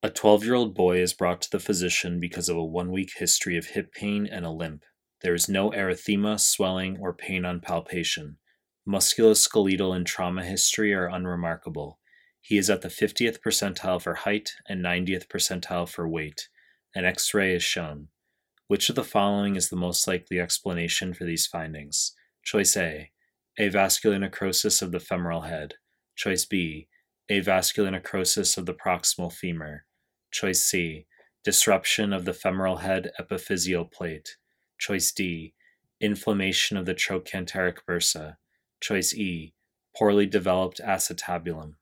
A 12-year-old boy is brought to the physician because of a 1-week history of hip pain and a limp. There is no erythema, swelling, or pain on palpation. Musculoskeletal and trauma history are unremarkable. He is at the 50th percentile for height and 90th percentile for weight. An X-ray is shown. Which of the following is the most likely explanation for these findings? Choice A, avascular necrosis of the femoral head. Choice B, avascular necrosis of the proximal femur. Choice C, disruption of the femoral head epiphyseal plate. Choice D, inflammation of the trochanteric bursa. Choice E, poorly developed acetabulum.